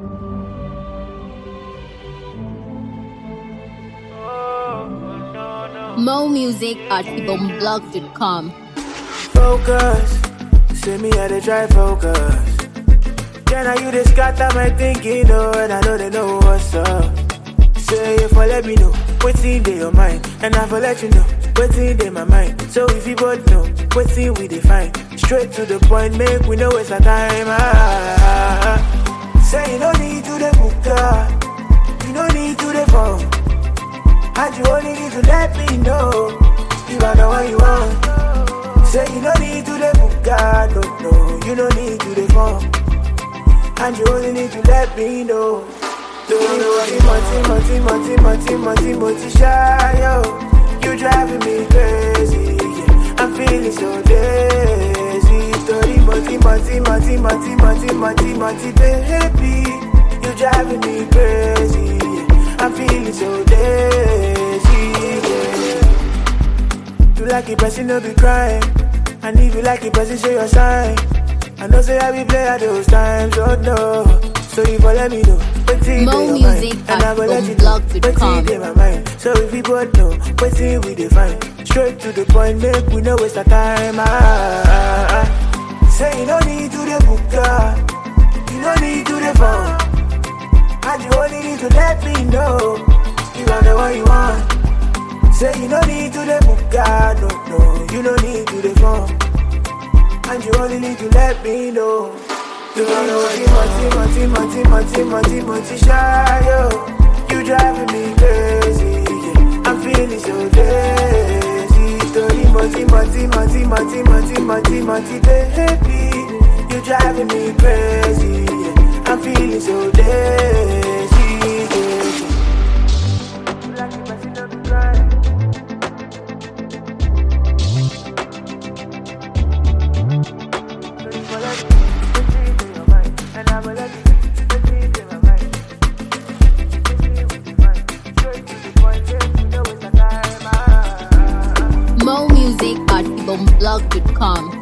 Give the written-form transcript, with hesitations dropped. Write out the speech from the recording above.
More music at ibomblog.com. Focus, say me how they try focus. Then I you they scatter my thinking, oh, and I know they know what's up. Say if I let me know, what's in your mind, and I will let you know, what's in my mind. So if you both know, what's in we define. Straight to the point, make we know waste our time. Say you no need to the book, you no need to the phone. And you only need to let me know if I know what you want. Say you no need to the book, no, you no need to the phone. And you only need to let me know. Don't know shy, yo. You driving me crazy, yeah. I'm feeling so dizzy. Story, baby. You driving me crazy, yeah. I'm feeling so dizzy, yeah. You like it, person no be crying. And if you like it, person show your sign. I know say I be play at those times, oh no. So if you let me know, what's in More your music mind, and I will let you know ibomblog.com. what's in my mind. So if you both know, what's in we define. Straight to the point, make we know waste our time. Say you don't need to the book, you don't need to the phone. And you only need to let me know you are the one you want. Say you don't need to the book, no, you don't need to the phone. And you only need to let me know. You know shy, yo. You driving me crazy, yeah. I'm feeling so dizzy. Story, baby. You driving me crazy, yeah. I'm feeling so dizzy, yeah. You like it, but you don't cry. More music at ibomblog.com.